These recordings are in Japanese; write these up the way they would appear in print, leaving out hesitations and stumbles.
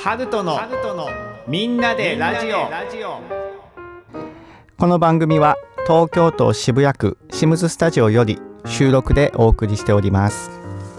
ハルトのみんなでラジオ。 この番組は東京都渋谷区シムズスタジオより収録でお送りしております。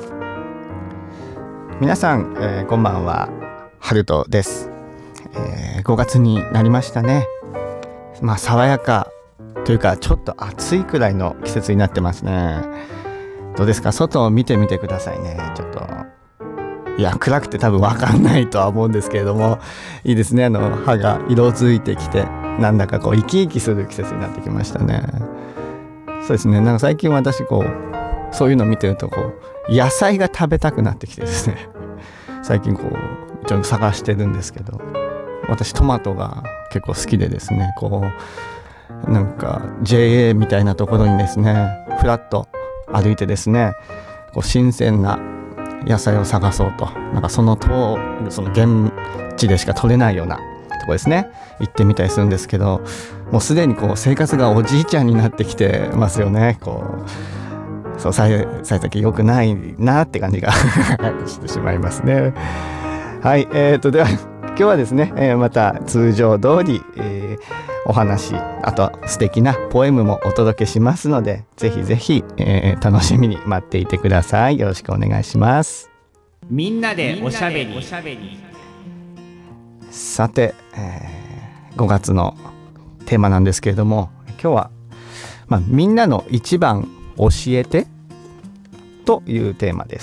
皆さん、こんばんは。ハルトです。5月になりましたね。爽やかというかちょっと暑いくらいの季節になってますね。どうですか？外を見てみてくださいね。ちょっと暗くて多分分かんないとは思うんですけれども、いいですね。葉が色づいてきて、なんだか生き生きする季節になってきましたね。そうですね。最近私そういうのを見てると野菜が食べたくなってきてですね、最近ちょっと探してるんですけど、私トマトが結構好きでですね、JA みたいなところにですねフラッと歩いてですね、新鮮な野菜を探そうと、その現地でしか取れないようなとこですね、行ってみたりするんですけど、もうすでに生活がおじいちゃんになってきてますよね。幸先良くないなって感じがしてしまいますね。はい、では今日はですね、また通常通り、お話、あと素敵なポエムもお届けしますので、ぜひぜひ、楽しみに待っていてください。よろしくお願いします。 みんなでおしゃべり。 さて、5月のテーマなんですけれども、今日は、みんなの一番教えてというテーマです。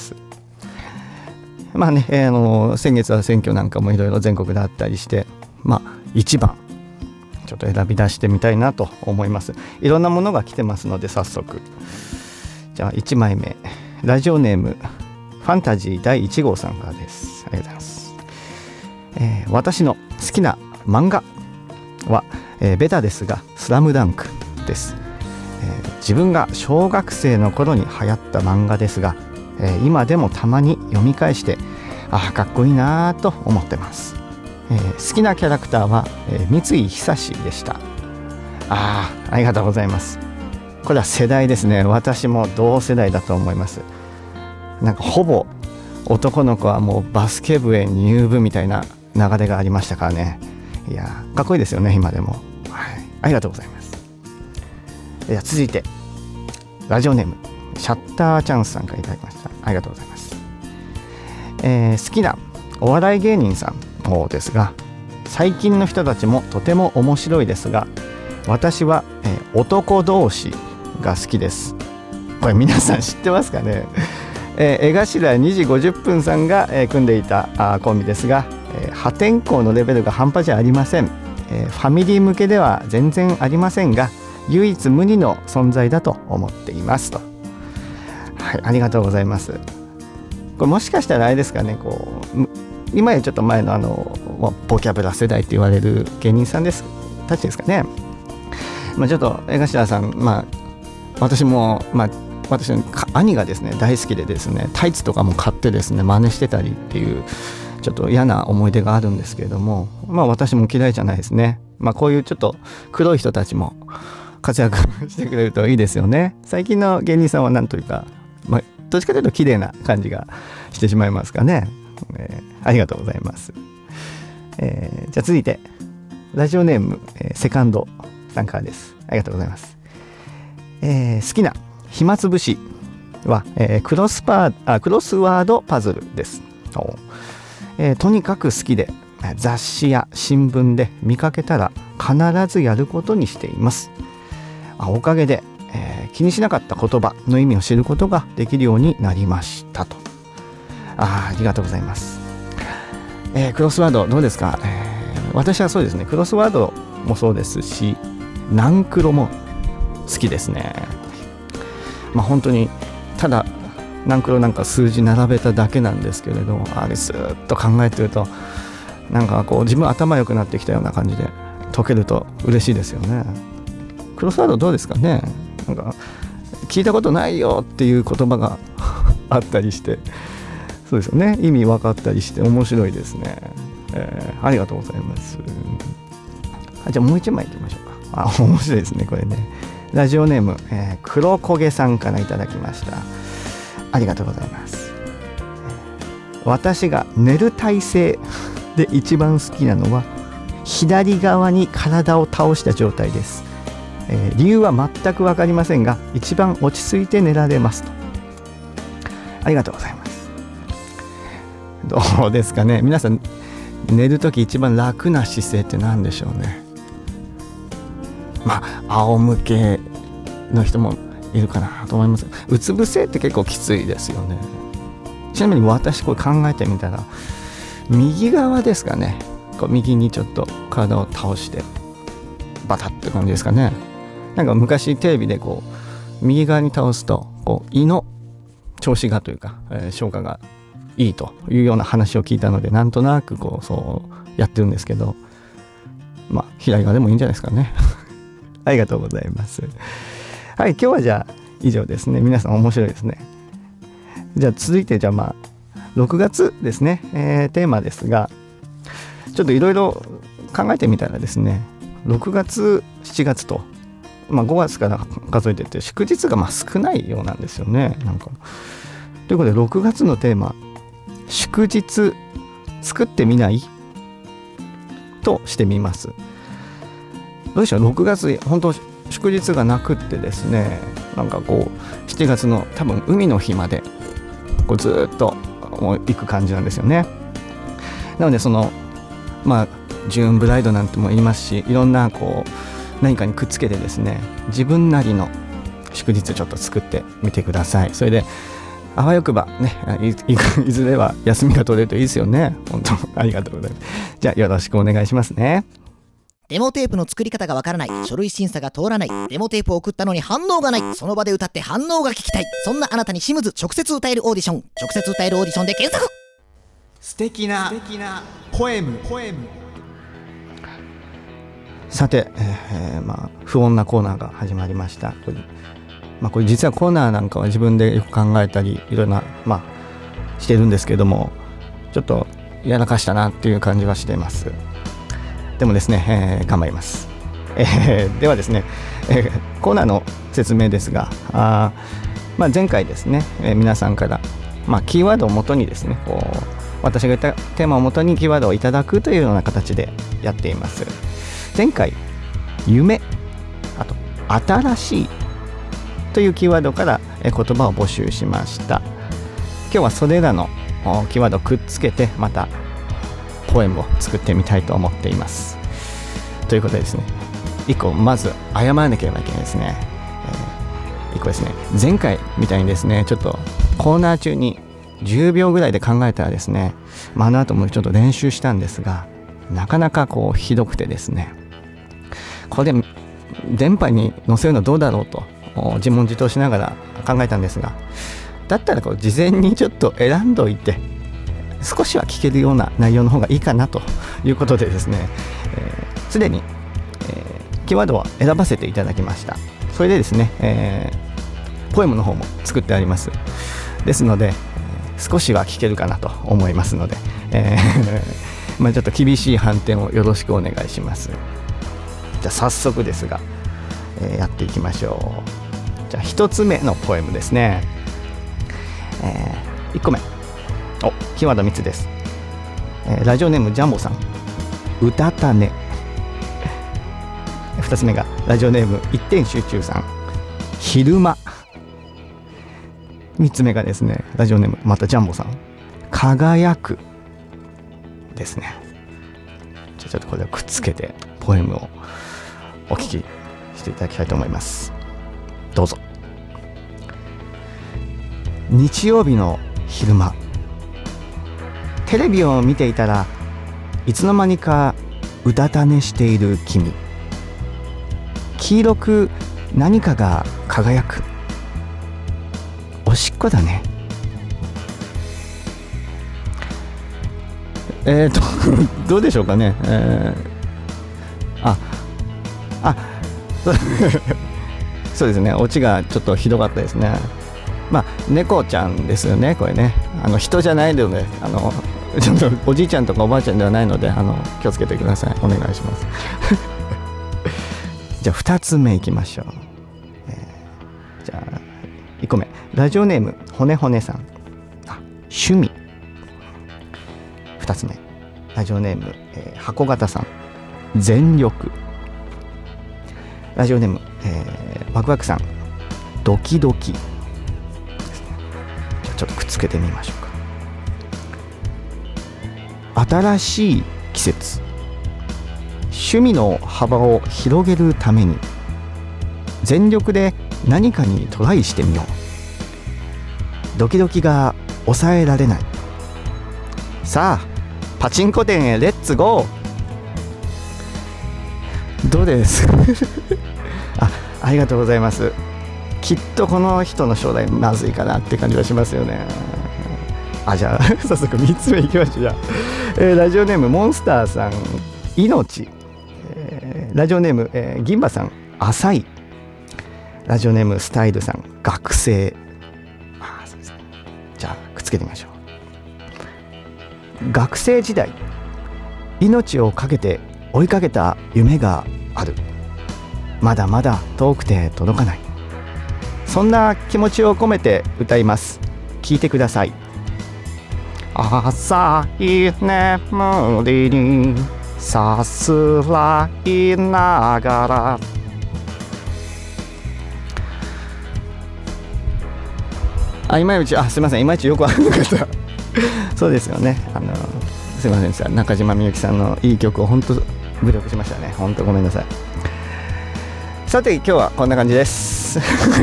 先月は選挙なんかもいろいろ全国であったりして、一番ちょっと選び出してみたいなと思います。いろんなものが来てますので、早速じゃあ1枚目、ラジオネームファンタジー第1号さんからです。ありがとうございます。私の好きな漫画は、ベタですがスラムダンクです。自分が小学生の頃に流行った漫画ですが、今でもたまに読み返してかっこいいなと思ってます。好きなキャラクターは、三井久志でした。ありがとうございます。これは世代ですね。私も同世代だと思います。ほぼ男の子はもうバスケ部へ入部みたいな流れがありましたからね。かっこいいですよね、今でも。ありがとうございます。続いてラジオネームシャッターチャンスさんからいただきました。ありがとうございます。好きなお笑い芸人さんですが、最近の人たちもとても面白いですが、私は、男同士が好きです。これ皆さん知ってますかね。江頭2時50分さんが、組んでいたコンビですが、破天荒のレベルが半端じゃありません。ファミリー向けでは全然ありませんが、唯一無二の存在だと思っていますと。ありがとうございます。これもしかしたらあれですかね、今よりちょっと前のボキャブラ世代って言われる芸人さんたちですかね。ちょっと江頭さん、私も、私の兄がですね大好きでですね、タイツとかも買ってですね真似してたりっていうちょっと嫌な思い出があるんですけれども、私も嫌いじゃないですね。こういうちょっと黒い人たちも活躍してくれるといいですよね。最近の芸人さんはなんというか、どっちかというと綺麗な感じがしてしまいますかね。ありがとうございます。じゃあ続いてラジオネーム、セカンドさんからです。ありがとうございます。好きな暇つぶしは、クロスワードパズルです。とにかく好きで、雑誌や新聞で見かけたら必ずやることにしています。おかげで、気にしなかった言葉の意味を知ることができるようになりましたと。ありがとうございます。クロスワードどうですか？私はそうですね、クロスワードもそうですし、ナンクロも好きですね。本当にただナンクロなんか数字並べただけなんですけれど、あれスーッと考えてると自分頭良くなってきたような感じで解けると嬉しいですよね。クロスワードどうですかね。聞いたことないよっていう言葉があったりして、そうですよね、意味分かったりして面白いですね。ありがとうございます。じゃあもう一枚いきましょうか。面白いですねこれね。ラジオネーム、黒焦げさんからいただきました。ありがとうございます。私が寝る体勢で一番好きなのは左側に体を倒した状態です。理由は全く分かりませんが一番落ち着いて寝られますと。ありがとうございます。どうですかね、皆さん寝るとき一番楽な姿勢って何でしょうね。仰向けの人もいるかなと思います。うつ伏せって結構きついですよね。ちなみに私これ考えてみたら右側ですかね。こう右にちょっと体を倒してバタッって感じですかね。なんか昔テレビでこう右側に倒すとこう胃の調子がというか、消化がいいというような話を聞いたので、なんとなくこうそうやってるんですけど、左側でもいいんじゃないですかね。ありがとうございます。はい、今日はじゃあ以上ですね。皆さん面白いですね。じゃあ続いて6月ですね、テーマですが、ちょっといろいろ考えてみたらですね、6月7月と、5月から数えてて祝日が少ないようなんですよね。なんかということで6月のテーマ、祝日作ってみないとしてみます。どうでしょう、6月本当祝日がなくってですね、なんかこう7月の多分海の日までこうずっと行く感じなんですよね。なのでジューンブライドなんても言いますし、いろんなこう何かにくっつけてですね、自分なりの祝日ちょっと作ってみてください。それであわよくばね、いずれは休みが取れるといいですよね。本当ありがとうございます。じゃあよろしくお願いしますね。 デモテープの作り方がわからない、書類審査が通らない、デモテープを送ったのに反応がない、その場で歌って反応が聞きたい、そんなあなたにシムズ直接歌えるオーディション、直接歌えるオーディションで検索。 素敵なポエム。 さて、不穏なコーナーが始まりました。これ実はコーナーなんかは自分でよく考えたりいろんなしてるんですけども、ちょっとやらかしたなっていう感じはしています。でもですね、頑張ります。ではですね、コーナーの説明ですが、前回ですね、皆さんから、キーワードをもとにですね、こう私が言ったテーマをもとにキーワードをいただくというような形でやっています。前回夢、あと新しいというキーワードから言葉を募集しました。今日はそれらのキーワードをくっつけてまたポエムを作ってみたいと思っています。ということでですね、1個まず謝らなければいけないですね。1個ですね、前回みたいにですね、ちょっとコーナー中に10秒ぐらいで考えたらですね、あの後もちょっと練習したんですが、なかなかこうひどくてですね、これ電波に載せるのどうだろうと自問自答しながら考えたんですが、だったらこう事前にちょっと選んどいて少しは聞けるような内容の方がいいかなということでですね、すでに、キーワードを選ばせていただきました。それでですね、ポエムの方も作ってあります。ですので、少しは聞けるかなと思いますので、ちょっと厳しい判定をよろしくお願いします。じゃあ早速ですが、やっていきましょう。じゃあ1つ目のポエムですね。1個目、キーワード3つです。ラジオネームジャンボさん、歌たね。2つ目がラジオネーム一点集中さん、昼間。3つ目がですね、ラジオネームまたジャンボさん、輝くですね。じゃあちょっとこれをくっつけてポエムをお聞きしていただきたいと思います。どうぞ。日曜日の昼間、テレビを見ていたらいつの間にかうたた寝している君、黄色く何かが輝く、おしっこだね。どうでしょうかね。そうですね、オチがちょっとひどかったですね。猫ちゃんですよね、これね。人じゃないので、ちょっとおじいちゃんとかおばあちゃんではないので、気をつけてください。お願いします。じゃあ2つ目いきましょう。じゃあ1個目、ラジオネームほねほねさん、趣味。2つ目、 ラジオネーム、箱型さん、全力。ラジオネーム、ワクワクさん、ドキドキ。じゃあちょっとくっつけてみましょうか。新しい季節、趣味の幅を広げるために全力で何かにトライしてみよう。ドキドキが抑えられない。さあパチンコ店へレッツゴー。どうですありがとうございます。きっとこの人の将来まずいかなって感じがしますよね。じゃあ早速3つ目いきましょう。じゃあ、ラジオネームモンスターさん、命。ラジオネーム、銀馬さん、浅い。ラジオネームスタイルさん、学生。そうですね。じゃあくっつけてみましょう。学生時代、命をかけて追いかけた夢がある。まだまだ遠くて届かない。そんな気持ちを込めて歌います。聞いてください。浅い眠りにさすらいながら。いまいちすいません、いまいちよくわかんなかったそうですよね。すいませんでした。中島みゆきさんのいい曲を本当侮辱しましたね。本当ごめんなさい。さて今日はこんな感じです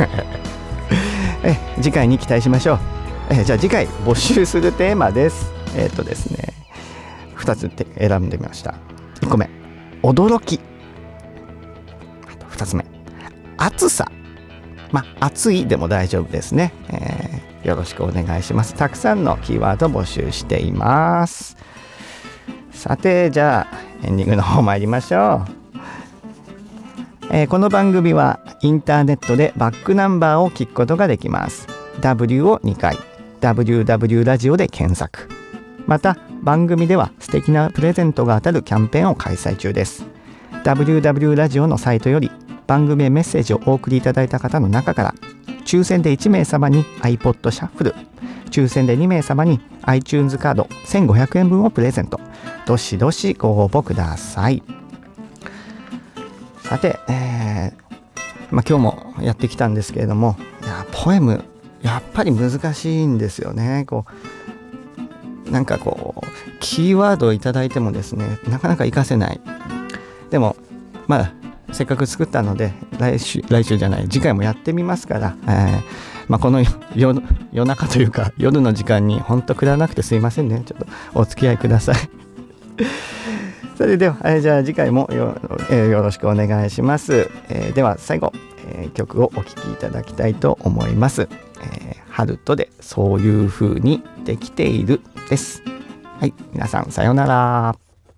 次回に期待しましょう。じゃあ次回募集するテーマです。ですね、2つ選んでみました。1個目、驚き。2つ目、暑さ。暑いでも大丈夫ですね。よろしくお願いします。たくさんのキーワード募集しています。さてじゃあエンディングの方参りましょう。この番組はインターネットでバックナンバーを聞くことができます。 W を2回 WW ラジオで検索。また番組では素敵なプレゼントが当たるキャンペーンを開催中です。 WW ラジオのサイトより番組へメッセージをお送りいただいた方の中から抽選で1名様に iPod シャッフル、抽選で2名様に iTunes カード1500円分をプレゼント。どしどしご応募ください。さて、今日もやってきたんですけれども、ポエムやっぱり難しいんですよね。なんかキーワードをいただいてもですね、なかなか活かせない。でもせっかく作ったので来週じゃない、次回もやってみますから、この夜中というか夜の時間に本当くだらなくてすいませんね。ちょっとお付き合いくださいそれでは、じゃあ次回もよろしくお願いします。では最後、曲をお聴きいただきたいと思います。ハルトでそういう風にできているです。はい、皆さんさようなら。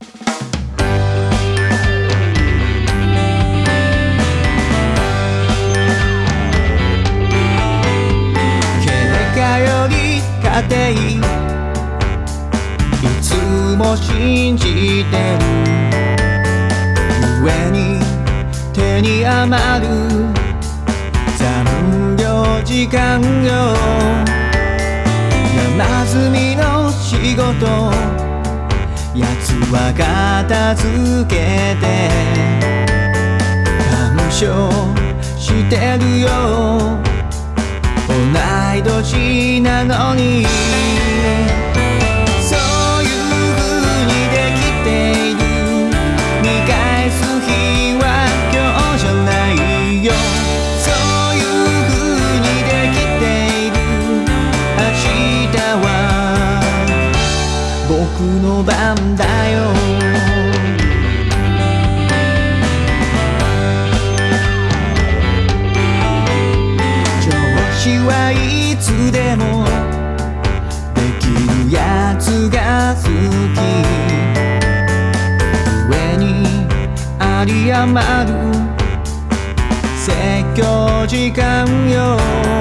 より家庭いつも信じてる上に手に余る残業時間よ。山積みの仕事やつは片付けて干渉してるよ。同い年なのにそういう風にできている。見返す日は今日じゃないよ。そういう風にできている。明日は僕の番だよ。はいつでもできるやつが好き。上にあり余る説教時間よ。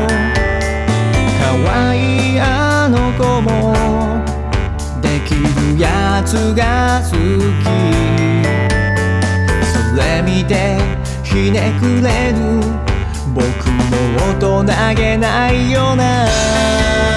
可愛いあの子もできるやつが好き。それ見てひねくれる僕も大人げないよな。